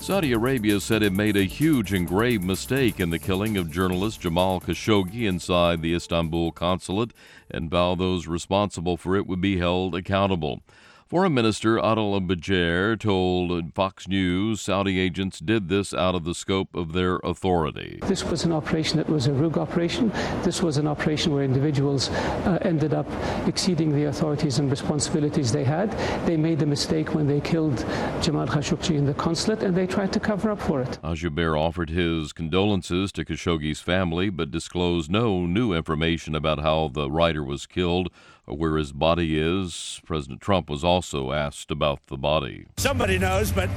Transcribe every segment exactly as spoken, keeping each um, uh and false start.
Saudi Arabia said it made a huge and grave mistake in the killing of journalist Jamal Khashoggi inside the Istanbul consulate and vowed those responsible for it would be held accountable. Foreign Minister Adel al-Bajer told Fox News Saudi agents did this out of the scope of their authority. This was an operation that was a rogue operation. This was an operation where individuals uh, ended up exceeding the authorities and responsibilities they had. They made the mistake when they killed Jamal Khashoggi in the consulate, and they tried to cover up for it. Al-Bajer offered his condolences to Khashoggi's family, but disclosed no new information about how the writer was killed or where his body is. President Trump was also asked about the body. Somebody knows, but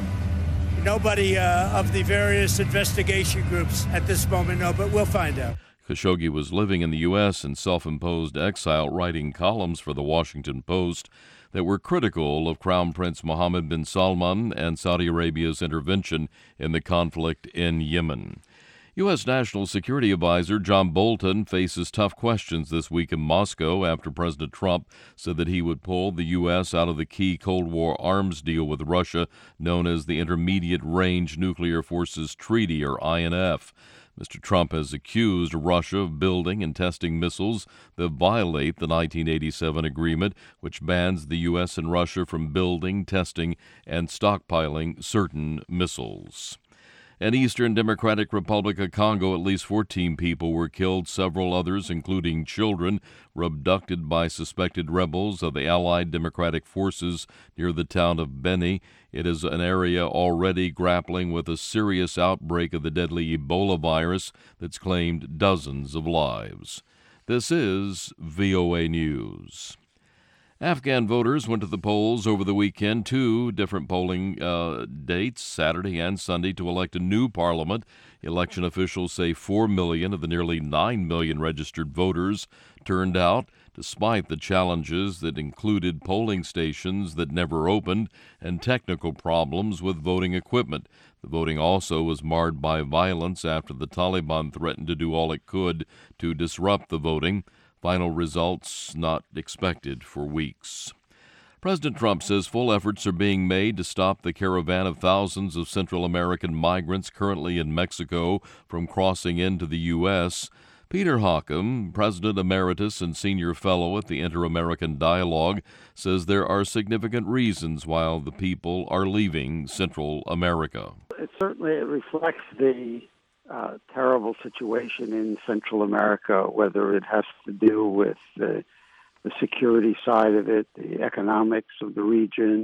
nobody uh, of the various investigation groups at this moment know, but we'll find out. Khashoggi was living in the U S in self-imposed exile, writing columns for the Washington Post that were critical of Crown Prince Mohammed bin Salman and Saudi Arabia's intervention in the conflict in Yemen. U S. National Security Advisor John Bolton faces tough questions this week in Moscow after President Trump said that he would pull the U S out of the key Cold War arms deal with Russia known as the Intermediate Range Nuclear Forces Treaty, or I N F. Mister Trump has accused Russia of building and testing missiles that violate the nineteen eighty-seven agreement, which bans the U S and Russia from building, testing, and stockpiling certain missiles. In Eastern Democratic Republic of Congo, at least fourteen people were killed. Several others, including children, were abducted by suspected rebels of the Allied Democratic Forces near the town of Beni. It is an area already grappling with a serious outbreak of the deadly Ebola virus that's claimed dozens of lives. This is V O A News. Afghan voters went to the polls over the weekend, two different polling uh, dates, Saturday and Sunday, to elect a new parliament. Election officials say four million of the nearly nine million registered voters turned out, despite the challenges that included polling stations that never opened and technical problems with voting equipment. The voting also was marred by violence after the Taliban threatened to do all it could to disrupt the voting. Final results not expected for weeks. President Trump says full efforts are being made to stop the caravan of thousands of Central American migrants currently in Mexico from crossing into the U S Peter Hockham, President Emeritus and Senior Fellow at the Inter-American Dialogue, says there are significant reasons why the people are leaving Central America. It certainly reflects the Uh, terrible situation in Central America, whether it has to do with the, the security side of it, the economics of the region.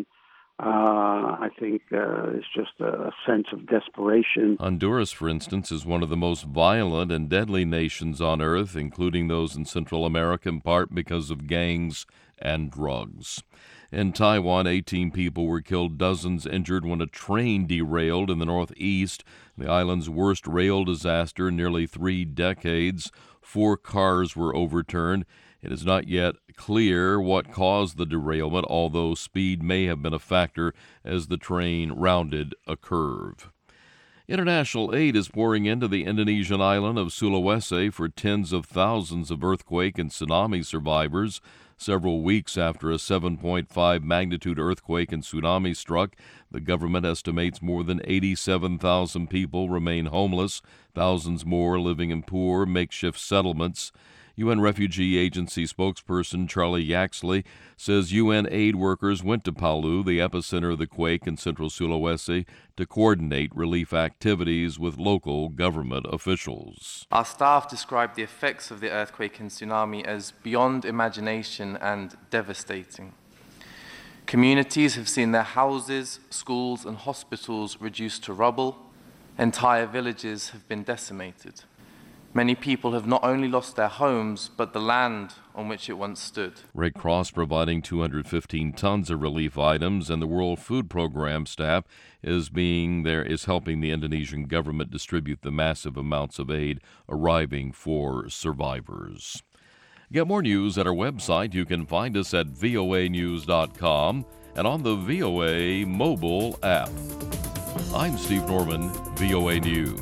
Uh, I think uh, it's just a, a sense of desperation. Honduras, for instance, is one of the most violent and deadly nations on earth, including those in Central America, in part because of gangs and drugs. In Taiwan, eighteen people were killed, dozens injured when a train derailed in the northeast, the island's worst rail disaster in nearly three decades. Four cars were overturned. It is not yet clear what caused the derailment, although speed may have been a factor as the train rounded a curve. International aid is pouring into the Indonesian island of Sulawesi for tens of thousands of earthquake and tsunami survivors. Several weeks after a seven point five magnitude earthquake and tsunami struck, the government estimates more than eighty-seven thousand people remain homeless, thousands more living in poor, makeshift settlements. U N Refugee Agency spokesperson Charlie Yaxley says U N aid workers went to Palu, the epicenter of the quake in central Sulawesi, to coordinate relief activities with local government officials. Our staff described the effects of the earthquake and tsunami as beyond imagination and devastating. Communities have seen their houses, schools, and hospitals reduced to rubble. Entire villages have been decimated. Many people have not only lost their homes, but the land on which it once stood. Red Cross providing two hundred fifteen tons of relief items, and the World Food Program staff is being there is helping the Indonesian government distribute the massive amounts of aid arriving for survivors. Get more news at our website. You can find us at V O A news dot com and on the V O A mobile app. I'm Steve Norman, V O A News.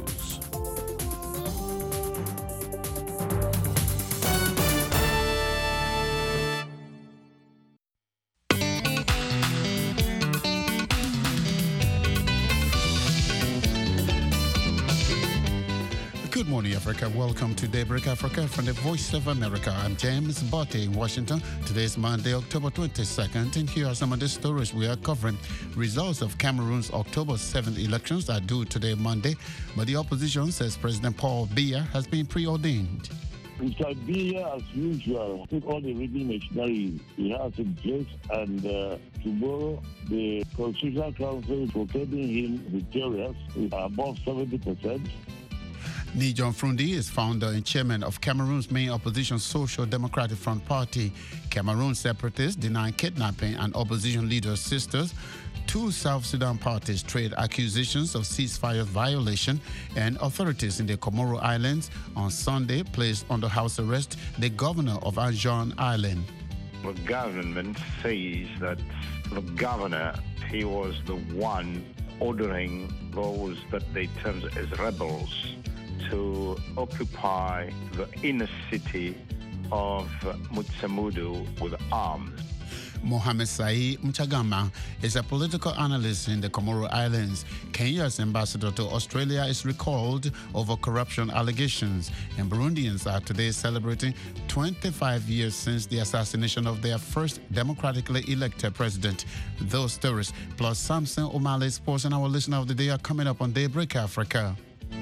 Good morning, Africa. Welcome to Daybreak Africa from the Voice of America. I'm James Botte in Washington. Today is Monday, October twenty-second, and here are some of the stories we are covering. Results of Cameroon's October seventh elections are due today, Monday, but the opposition says President Paul Biya has been preordained. Mister Biya, as usual, took all the reading machinery he has in place, and uh, tomorrow the Constitutional Council is proclaiming him victorious with above seventy percent. Nijon Frundi is founder and chairman of Cameroon's main opposition Social Democratic Front Party. Cameroon separatists deny kidnapping and opposition leader's sisters. Two South Sudan parties trade accusations of ceasefire violation, and authorities in the Comoro Islands on Sunday placed under house arrest the governor of Anjouan Island. The government says that the governor, he was the one ordering those that they termed as rebels to occupy the inner city of Mutsamudu with arms. Mohamed Sai Mchagama is a political analyst in the Comoro Islands. Kenya's ambassador to Australia is recalled over corruption allegations, and Burundians are today celebrating twenty-five years since the assassination of their first democratically elected president. Those stories, plus Samson O'Malley Sports and our listener of the day, are coming up on Daybreak Africa.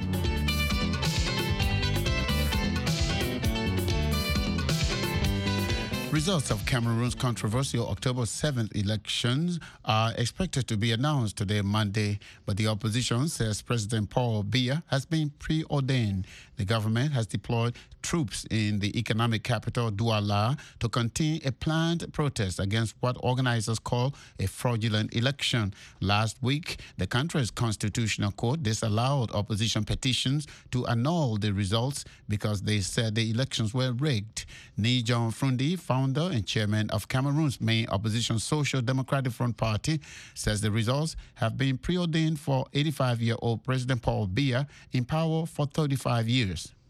Results of Cameroon's controversial October seventh elections are expected to be announced today, Monday, but the opposition says President Paul Biya has been preordained. The government has deployed troops in the economic capital, Douala, to contain a planned protest against what organizers call a fraudulent election. Last week, the country's constitutional court disallowed opposition petitions to annul the results because they said the elections were rigged. Nijon Frundi, founder and chairman of Cameroon's main opposition Social Democratic Front Party, says the results have been preordained for eighty-five-year-old President Paul Biya in power for thirty-five years.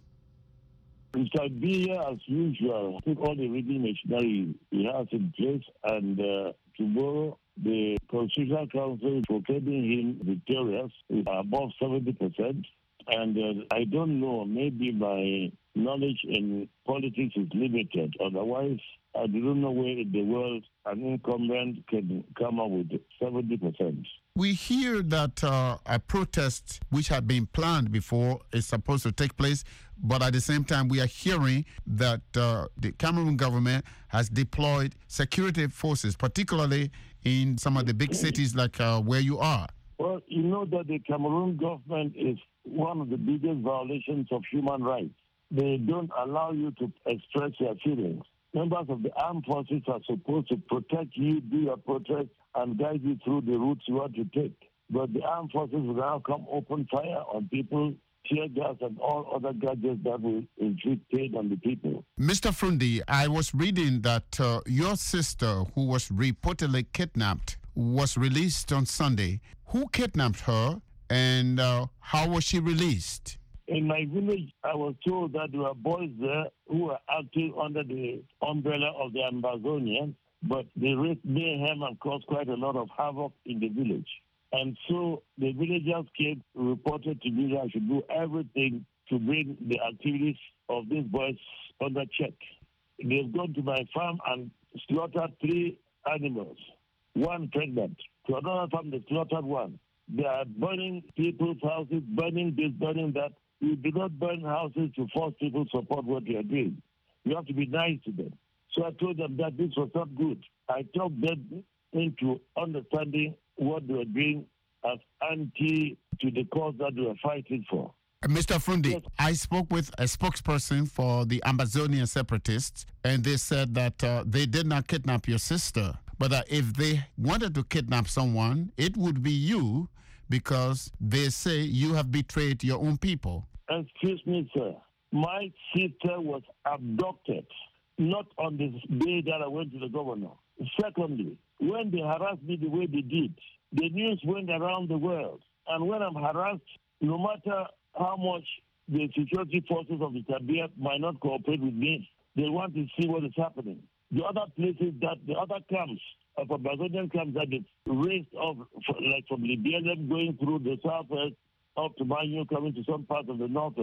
Mister Biya, as usual, took all the reading machinery he has in place, and uh, tomorrow the Constitutional Council is proclaiming him victorious with above seventy percent. And uh, I don't know, maybe my knowledge in politics is limited. Otherwise, I don't know where in the world an incumbent can come up with seventy percent. We hear that uh, a protest which had been planned before is supposed to take place, but at the same time we are hearing that uh, the Cameroon government has deployed security forces, particularly in some of the big cities like uh, where you are. Well, you know that the Cameroon government is one of the biggest violations of human rights. They don't allow you to express your feelings. Members of the armed forces are supposed to protect you, do your protest, and guide you through the routes you want to take. But the armed forces will now come open fire on people, tear gas, and all other gadgets that will inflict pain on the people. Mister Frundi, I was reading that uh, your sister, who was reportedly kidnapped, was released on Sunday. Who kidnapped her, and uh, how was she released? In my village, I was told that there were boys there who were acting under the umbrella of the Amazonians, but they raised mayhem and caused quite a lot of havoc in the village. And so the villagers came, reported to me that I should do everything to bring the activities of these boys under check. They've gone to my farm and slaughtered three animals, one pregnant. To another farm, they slaughtered one. They are burning people's houses, burning this, burning that. You do not burn houses to force people to support what you are doing. You have to be nice to them. So I told them that this was not good. I talked them into understanding what they were doing as anti to the cause that they were fighting for. Mister Frundi, yes. I spoke with a spokesperson for the Amazonian separatists, and they said that uh, they did not kidnap your sister, but that if they wanted to kidnap someone, it would be you, because they say you have betrayed your own people. Excuse me, sir. My sister was abducted, not on the day that I went to the governor. Secondly, when they harassed me the way they did, the news went around the world. And when I'm harassed, no matter how much the security forces of the Tabia might not cooperate with me, they want to see what is happening. The other places that, the other camps, of Amazonian camps that is raised off, like from Libya, going through the southwest, up to Banyu, coming to some parts of the northwest.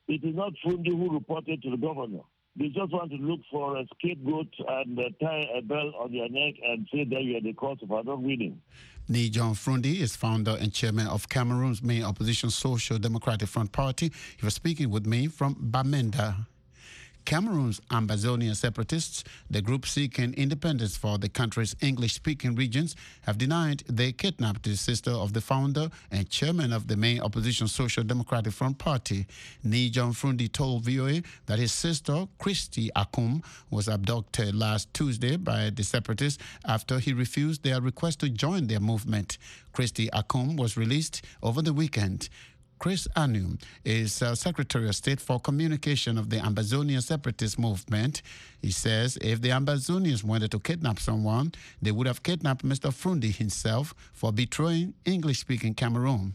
It is not Frundi who reported to the governor. They just want to look for a scapegoat and uh, tie a bell on their neck and say that you are the cause of our not winning. Nii John Frundi is founder and chairman of Cameroon's main opposition Social Democratic Front Party. He was speaking with me from Bamenda. Cameroon's Ambazonian separatists, the group seeking independence for the country's English-speaking regions, have denied they kidnapped the sister of the founder and chairman of the main opposition Social Democratic Front Party. Nii John Frundi told V O A that his sister, Christy Akum, was abducted last Tuesday by the separatists after he refused their request to join their movement. Christy Akum was released over the weekend. Chris Anu is uh, Secretary of State for Communication of the Ambazonian separatist movement. He says if the Ambazonians wanted to kidnap someone, they would have kidnapped Mister Frundi himself for betraying English-speaking Cameroon.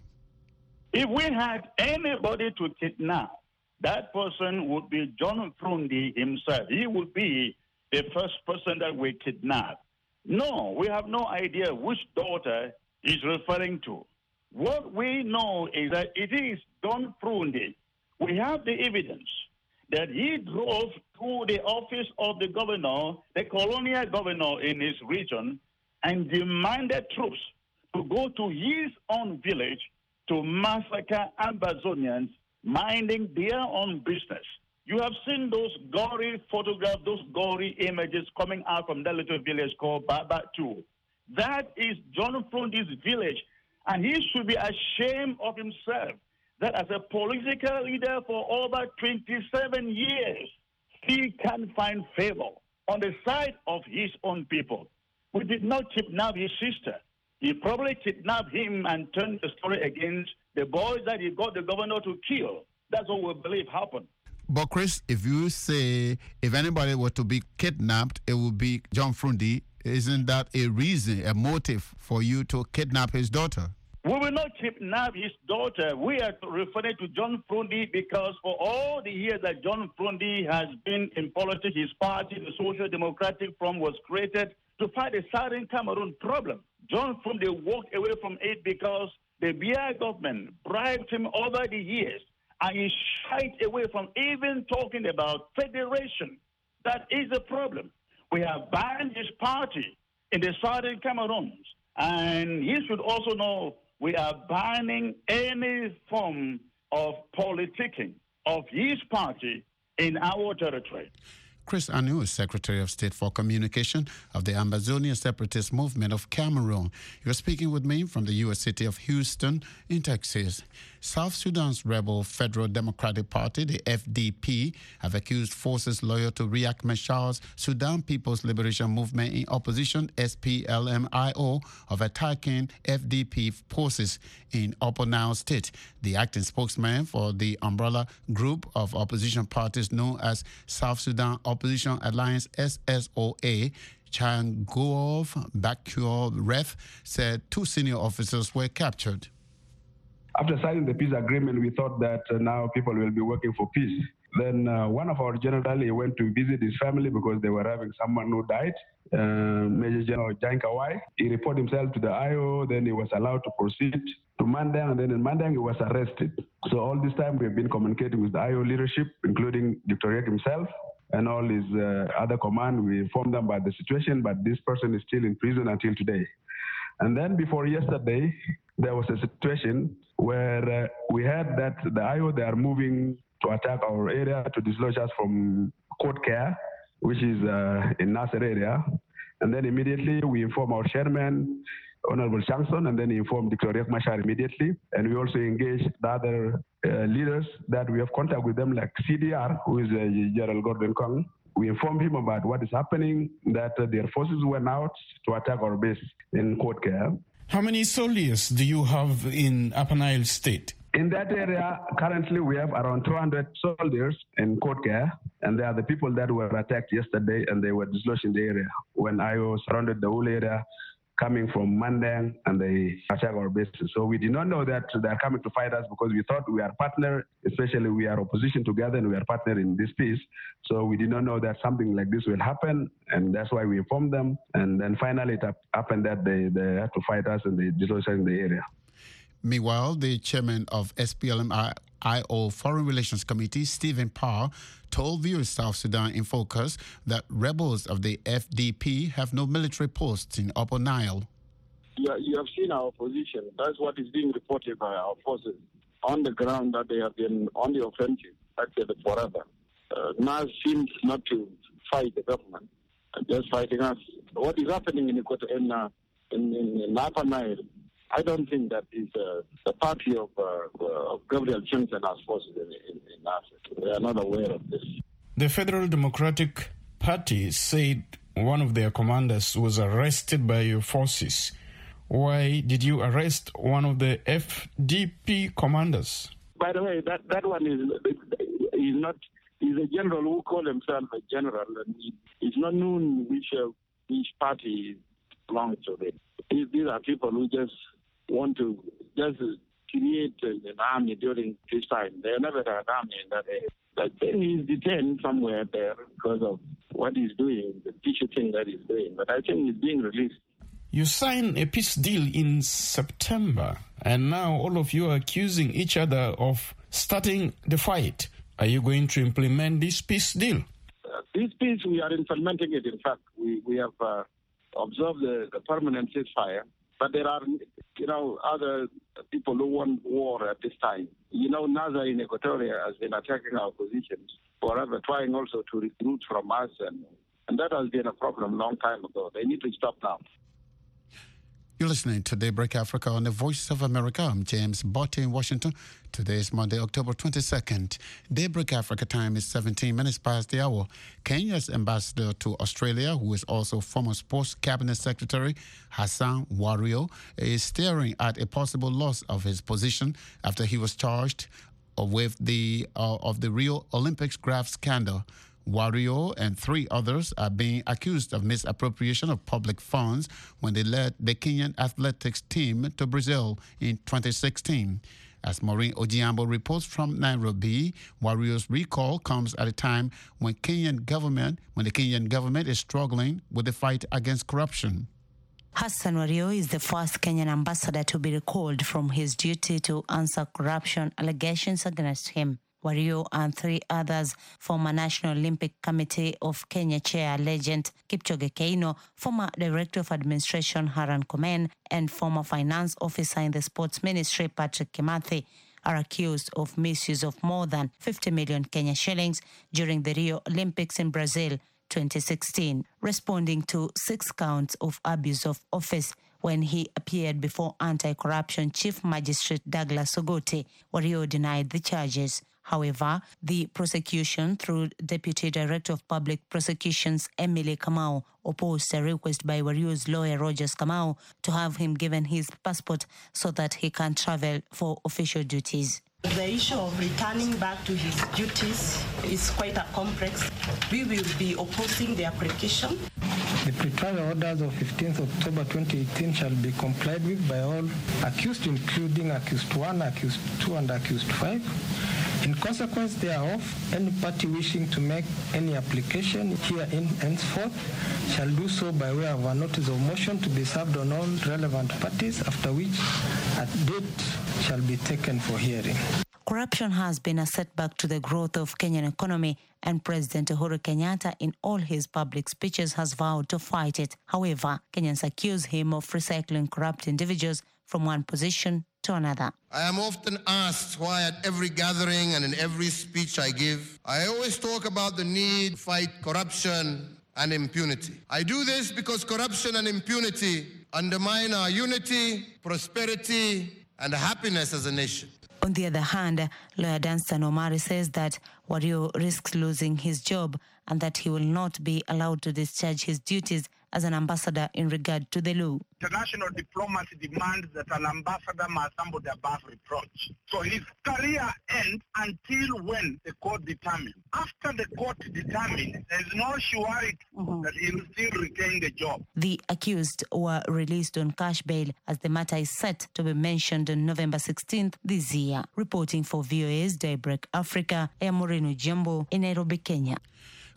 If we had anybody to kidnap, that person would be John Frundi himself. He would be the first person that we kidnap. No, we have no idea which daughter he's referring to. What we know is that it is John Frundi. We have the evidence that he drove to the office of the governor, the colonial governor in his region, and demanded troops to go to his own village to massacre Ambazonians minding their own business. You have seen those gory photographs, those gory images coming out from that little village called Babatu. That is John Frundi's village. And he should be ashamed of himself that as a political leader for over twenty-seven years, he can find favor on the side of his own people. We did not kidnap his sister. He probably kidnapped him and turned the story against the boys that he got the governor to kill. That's what we believe happened. But Chris, if you say if anybody were to be kidnapped, it would be John Frundi, isn't that a reason, a motive for you to kidnap his daughter? We will not kidnap his daughter. We are referring to John Frundi because for all the years that John Frundi has been in politics, his party, the Social Democratic Front, was created to fight the Southern Cameroon problem. John Frundi walked away from it because the Biya government bribed him over the years, and he shied away from even talking about federation. That is the problem. We have banned his party in the Southern Cameroons, and he should also know we are banning any form of politicking of his party in our territory. Chris Anu is Secretary of State for Communication of the Ambazonian Separatist Movement of Cameroon. You're speaking with me from the U S city of Houston in Texas. South Sudan's rebel Federal Democratic Party, the F D P, have accused forces loyal to Riek Machar's Sudan People's Liberation Movement in opposition, S P L M I O, of attacking F D P forces in Upper Nile State. The acting spokesman for the umbrella group of opposition parties known as South Sudan Opposition Alliance, S S O A, Changov Bakur Ref, said two senior officers were captured. After signing the peace agreement, we thought that uh, now people will be working for peace. Then uh, one of our generals, he went to visit his family because they were having someone who died, uh, Major General Jankawai. He reported himself to the I O, then he was allowed to proceed to Mandang, and then in Mandang he was arrested. So all this time we have been communicating with the I O leadership, including Doctor Riek himself, and all his uh, other command. We informed them about the situation, but this person is still in prison until today. And then before yesterday, there was a situation where uh, we heard that the I O, they are moving to attack our area to dislodge us from Court Care, which is uh, in Nasser area. And then immediately we inform our chairman, Honorable Shankson, and then he informed Doctor Riek Machar immediately. And we also engaged the other uh, leaders that we have contact with them, like C D R, who is uh, General Gordon Kong. We informed him about what is happening, that uh, their forces went out to attack our base in Court Care. How many soldiers do you have in Upper Nile State? In that area, currently we have around two hundred soldiers in Court Care, and they are the people that were attacked yesterday, and they were dislodged in the area when I O surrounded the whole area, coming from Mandang, and they attacked our bases. So we did not know that they are coming to fight us because we thought we are partner, especially we are opposition together and we are partner in this peace. So we did not know that something like this will happen, and that's why we informed them. And then finally it happened that they, they had to fight us and they dislodged us in the area. Meanwhile, the chairman of S P L M I I O Foreign Relations Committee, Stephen Parr, told viewers South Sudan in Focus that rebels of the F D P have no military posts in Upper Nile. Yeah, you have seen our position. That's what is being reported by our forces on the ground, that they have been on the offensive actually forever. Uh, now seems not to fight the government, just fighting us. What is happening in in, uh, in, in, in Upper Nile, I don't think that is uh, the party of, uh, of Gabriel Chance and our forces in, in, in Africa. They are not aware of this. The Federal Democratic Party said one of their commanders was arrested by your forces. Why did you arrest one of the F D P commanders? By the way, that, that one is, is not, he's a general who called himself a general, and he, it's not known which, uh, which party belongs to it. These, these are people who just want to just create an army during this time. They never had an army in that area. But then he's detained somewhere there because of what he's doing, the tissue thing that he's doing. But I think he's being released. You signed a peace deal in September, and now all of you are accusing each other of starting the fight. Are you going to implement this peace deal? Uh, this peace, we are implementing it. In fact, we, we have uh, observed the, the permanent ceasefire, but there are, you know, other people who want war at this time. You know, NASA in Equatoria has been attacking our positions forever, trying also to recruit from us, and, and that has been a problem a long time ago. They need to stop now. You're listening to Daybreak Africa on the Voice of America. I'm James Botte in Washington. Today is Monday, October twenty-second. Daybreak Africa time is seventeen minutes past the hour. Kenya's ambassador to Australia, who is also former Sports Cabinet Secretary Hassan Wario, is staring at a possible loss of his position after he was charged with the uh, of the Rio Olympics graft scandal. Wario and three others are being accused of misappropriation of public funds when they led the Kenyan athletics team to Brazil in twenty sixteen. As Maureen Ojiambo reports from Nairobi, Wario's recall comes at a time when Kenyan government, when the Kenyan government is struggling with the fight against corruption. Hassan Wario is the first Kenyan ambassador to be recalled from his duty to answer corruption allegations against him. Wario and three others, former National Olympic Committee of Kenya Chair Legend Kipchoge Keino, former Director of Administration Haran Komen, and former Finance Officer in the Sports Ministry Patrick Kimathi, are accused of misuse of more than fifty million Kenya shillings during the Rio Olympics in Brazil twenty sixteen, responding to six counts of abuse of office. When he appeared before Anti-Corruption Chief Magistrate Douglas Ogote, Wario denied the charges. However, the prosecution, through Deputy Director of Public Prosecutions Emily Kamau, opposed a request by Wario's lawyer Rogers Kamau to have him given his passport so that he can travel for official duties. The issue of returning back to his duties is quite a complex. We will be opposing the application. The pretrial orders of fifteenth October twenty eighteen shall be complied with by all accused, including accused one, accused two, and accused five. In consequence thereof, any party wishing to make any application herein henceforth shall do so by way of a notice of motion to be served on all relevant parties, after which a date shall be taken for hearing. Corruption has been a setback to the growth of Kenyan economy, and President Uhuru Kenyatta in all his public speeches has vowed to fight it. However, Kenyans accuse him of recycling corrupt individuals from one position to another. I am often asked why at every gathering and in every speech I give, I always talk about the need to fight corruption and impunity. I do this because corruption and impunity undermine our unity, prosperity, and happiness as a nation. On the other hand, lawyer Danstan Omari says that Wario risks losing his job and that he will not be allowed to discharge his duties as an ambassador in regard to the law. International diplomacy demands that an ambassador must somebody above reproach. So his career ends until when the court determines. After the court determines, there is no surety mm-hmm. that he will still retain the job. The accused were released on cash bail as the matter is set to be mentioned on November sixteenth this year. Reporting for V O A's Daybreak Africa, I am Maureen Ojiambo in Nairobi, Kenya.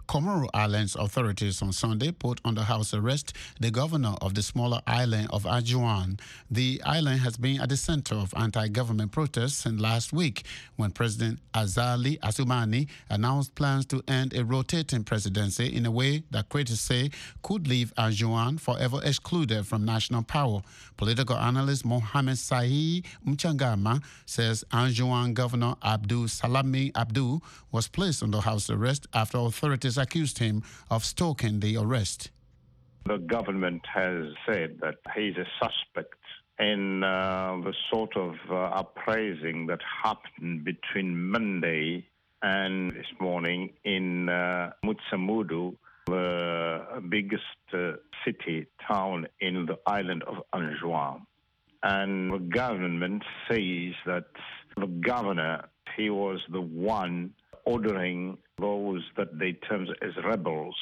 Comoro Islands authorities on Sunday put under house arrest the governor of the smaller island of Anjouan. The island has been at the center of anti-government protests since last week when President Azali Assoumani announced plans to end a rotating presidency in a way that critics say could leave Anjouan forever excluded from national power. Political analyst Mohamed Sahi Mchangama says Anjouan Governor Abdul Salami Abdul was placed under house arrest after authorities accused him of stalking the arrest. The government has said that he's a suspect in uh, the sort of uh, uprising that happened between Monday and this morning in uh, Mutsamudu, the biggest uh, city town in the island of Anjouan. And the government says that the governor, he was the one ordering those that they term as rebels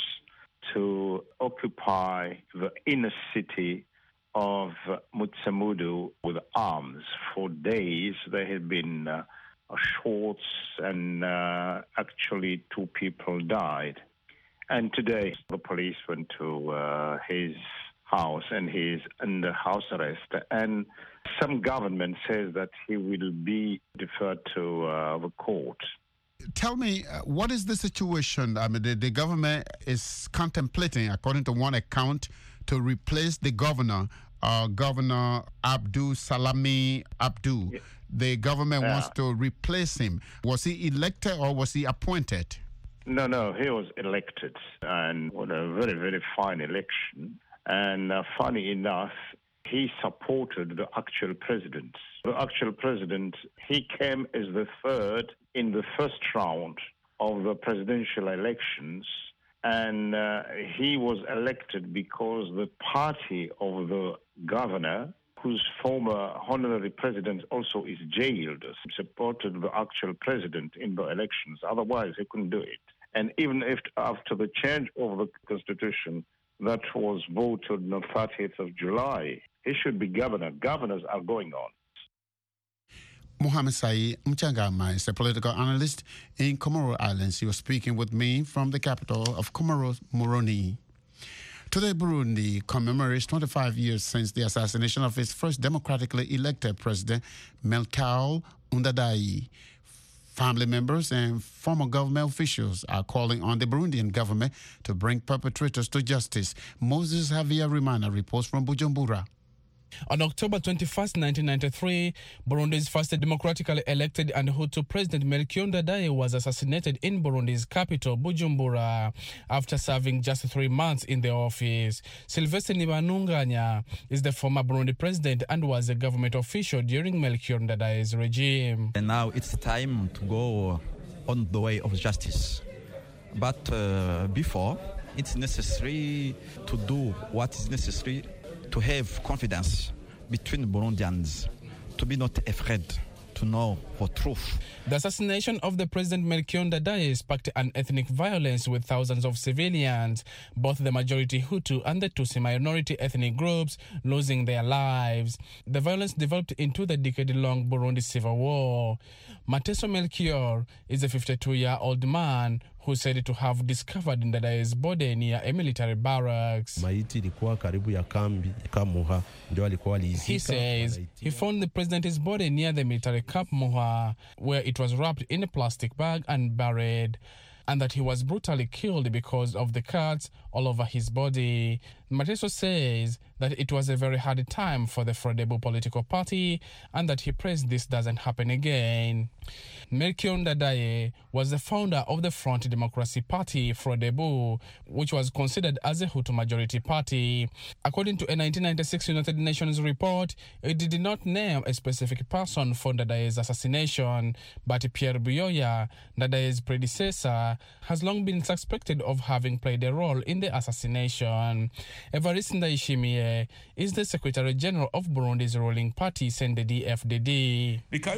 to occupy the inner city of Mutsamudu with arms. For days there had been uh, shots and uh, actually two people died. And today the police went to uh, his house and he's under house arrest. And some government says that he will be deferred to uh, the court. Tell me, uh, what is the situation? I mean, the, the government is contemplating, according to one account, to replace the governor, uh, Governor Abdul Salami Abdul. Yeah. The government yeah. wants to replace him. Was he elected or was he appointed? No, no, he was elected, and on a very, very fine election. And uh, funny enough, he supported the actual president. The actual president, he came as the third in the first round of the presidential elections, and uh, he was elected because the party of the governor, whose former honorary president also is jailed, supported the actual president in the elections. Otherwise, he couldn't do it. And even if after the change of the constitution that was voted on the thirtieth of July, he should be governor. Governors are going on. Mohamed Said Mchangama is a political analyst in Comoro Islands. He was speaking with me from the capital of Comoros, Moroni. Today, Burundi commemorates twenty-five years since the assassination of its first democratically elected president, Melchior Ndadaye. Family members and former government officials are calling on the Burundian government to bring perpetrators to justice. Moses Javier Rimana reports from Bujumbura. On October twenty-first, nineteen ninety-three, Burundi's first democratically elected and Hutu President Melchior Ndadaye was assassinated in Burundi's capital, Bujumbura, after serving just three months in the office. Sylvestre Nibanunganya is the former Burundi president and was a government official during Melchior Ndadaye's regime. And now it's time to go on the way of justice. But uh, before, it's necessary to do what is necessary to have confidence between Burundians, to be not afraid, to know the truth. The assassination of the President Melchior Ndadaye sparked an ethnic violence with thousands of civilians, both the majority Hutu and the Tutsi minority ethnic groups, losing their lives. The violence developed into the decade-long Burundi civil war. Mateso Melchior is a fifty-two-year-old man who said to have discovered Ndadaye's body near a military barracks. He says he found the president's body near the military camp Muha, where it was wrapped in a plastic bag and buried, and that he was brutally killed because of the cuts all over his body. Mateso says that it was a very hard time for the Frodebu political party and that he prays this doesn't happen again. Melchior Ndadaye was the founder of the Front Democracy Party, Frodebu, which was considered as a Hutu majority party. According to a nineteen ninety-six United Nations report, it did not name a specific person for Ndadaye's assassination, but Pierre Buyoya, Ndadaye's predecessor, has long been suspected of having played a role in the assassination. Evariste Ndayishimiye is the Secretary General of Burundi's ruling party, C N D D F D D.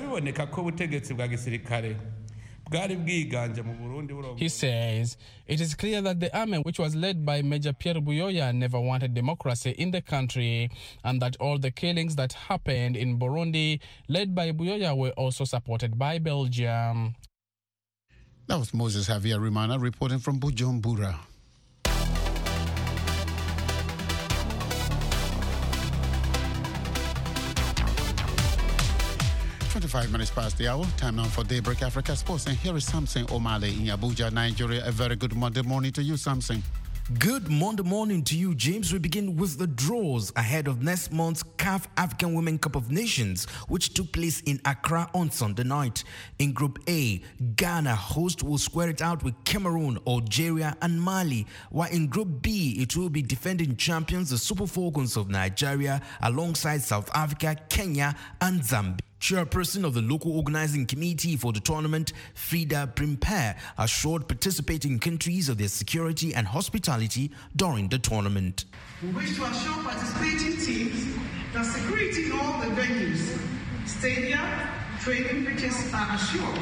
He says it is clear that the army, which was led by Major Pierre Buyoya, never wanted democracy in the country, and that all the killings that happened in Burundi, led by Buyoya, were also supported by Belgium. That was Moses Javier Rimana reporting from Bujumbura. twenty-five minutes past the hour. Time now for Daybreak Africa Sports. And here is Samson Omale in Abuja, Nigeria. A very good Monday morning to you, Samson. Good Monday morning to you, James. We begin with the draws ahead of next month's C A F African Women Cup of Nations, which took place in Accra on Sunday night. In Group A, Ghana, host, will square it out with Cameroon, Algeria, and Mali, while in Group B, it will be defending champions, the Super Falcons of Nigeria, alongside South Africa, Kenya, and Zambia. Chairperson of the local organizing committee for the tournament, Frida Primper, assured participating countries of their security and hospitality during the tournament. We wish to assure participating teams that security in all the venues, stadia, training pitches are assured.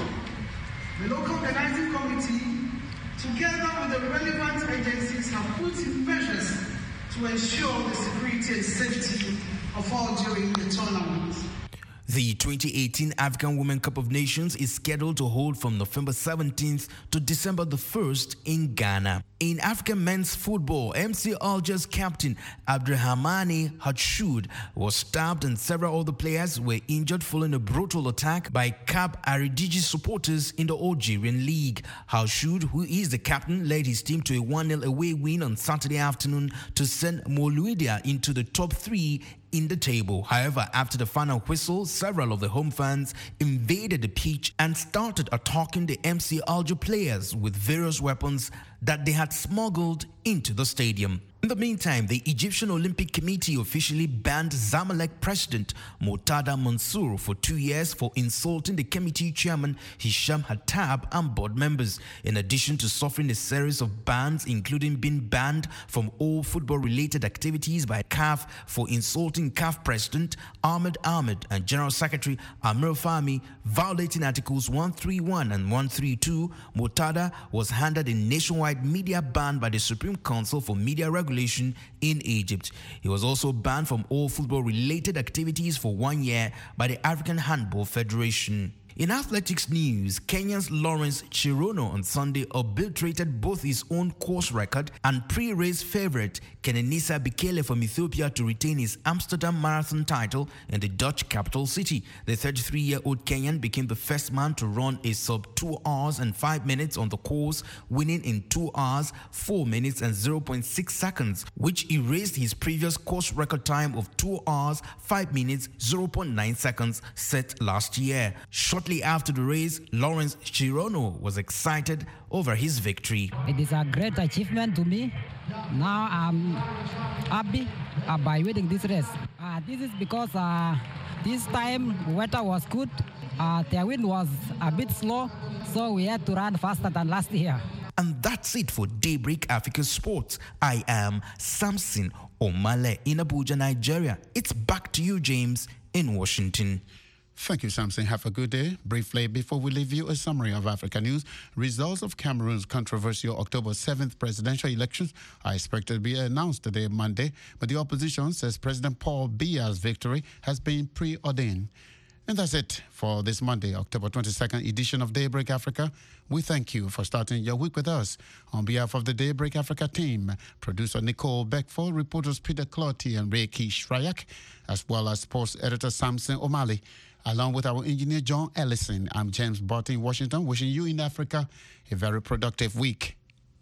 The local organizing committee, together with the relevant agencies, have put in measures to ensure the security and safety of all during the tournament. The twenty eighteen African Women Cup of Nations is scheduled to hold from November seventeenth to December the first in Ghana. In African men's football, M C Alger's captain Abdulrahmane Hatshoud was stabbed and several other players were injured following a brutal attack by Cap Aridigi supporters in the Algerian league. Hatshoud, who is the captain, led his team to a one nil away win on Saturday afternoon to send Moluidia into the top three in the table. However, after the final whistle, several of the home fans invaded the pitch and started attacking the M C Alger players with various weapons that they had smuggled into the stadium. In the meantime, the Egyptian Olympic Committee officially banned Zamalek president Murtada Mansour for two years for insulting the committee chairman Hisham Hattab and board members, in addition to suffering a series of bans, including being banned from all football-related activities by C A F for insulting C A F President Ahmed Ahmed and General Secretary Amir Fahmy, violating Articles one thirty-one and one thirty-two. Murtada was handed a nationwide media ban by the Supreme Council for Media Regulation in Egypt. He was also banned from all football-related activities for one year by the African Handball Federation. In athletics news, Kenya's Lawrence Chirono on Sunday obliterated both his own course record and pre-race favorite Kenenisa Bekele from Ethiopia to retain his Amsterdam Marathon title in the Dutch capital city. The thirty-three-year-old Kenyan became the first man to run a sub two hours and five minutes on the course, winning in two hours, four minutes and zero point six seconds, which erased his previous course record time of two hours, five minutes, zero point nine seconds set last year. Shortly after the race, Lawrence Chirono was excited over his victory. It is a great achievement to me. Now I'm happy uh, by winning this race. Uh, this is because uh, this time weather was good. Uh, the wind was a bit slow, so we had to run faster than last year. And that's it for Daybreak Africa Sports. I am Samson Omale in Abuja, Nigeria. It's back to you, James, in Washington. Thank you, Samson. Have a good day. Briefly, before we leave you, a summary of Africa news. Results of Cameroon's controversial October seventh presidential elections are expected to be announced today, Monday, but the opposition says President Paul Biya's victory has been preordained. And that's it for this Monday, October twenty-second edition of Daybreak Africa. We thank you for starting your week with us. On behalf of the Daybreak Africa team, producer Nicole Beckford, reporters Peter Clotty and Reiki Shrayak, as well as sports editor Samson Omale, along with our engineer John Ellison. I'm James Barton in Washington, wishing you in Africa a very productive week.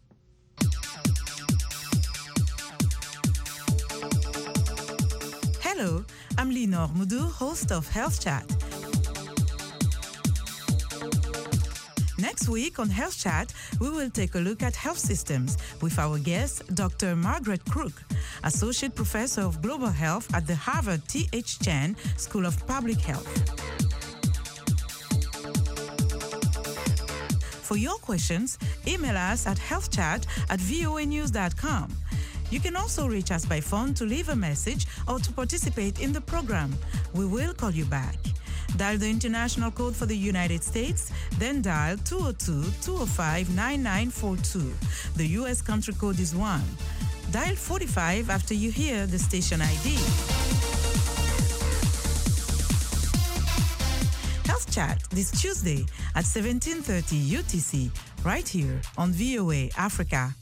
Hello, I'm Lenore Mudu, host of Health Chat. Next week on Health Chat, we will take a look at health systems with our guest, Doctor Margaret Crook, Associate Professor of Global Health at the Harvard T H Chan School of Public Health. For your questions, email us at healthchat at voa news dot com. You can also reach us by phone to leave a message or to participate in the program. We will call you back. Dial the international code for the United States, then dial two oh two, two oh five, nine nine four two. The U S country code is one. Dial forty-five after you hear the station I D. Health Chat this Tuesday at seventeen thirty U T C, right here on V O A Africa.